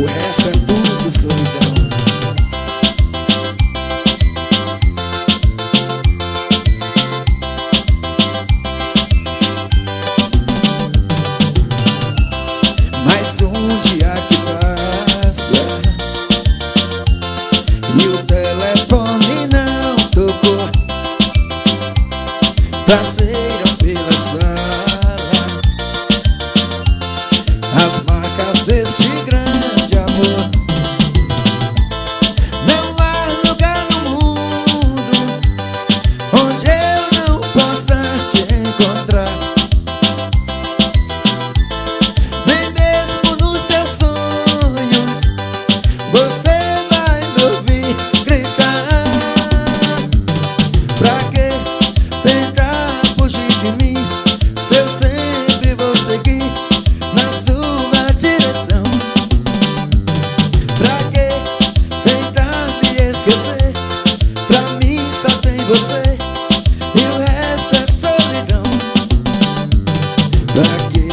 resto é tudo solidão. Mais um dia que passa e o telefone não tocou. Passeiam pela sala as marcas deste grande amor. Não há lugar no mundo onde eu não possa te encontrar. Nem mesmo nos teus sonhos você vai me ouvir gritar. Pra que tentar fugir de mim se eu sempre vou seguir na sua direção? Pra que tentar me esquecer? Pra mim só tem você e o resto é solidão. Pra que?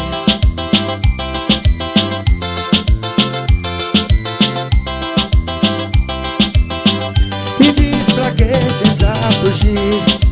Me diz pra que tentar fugir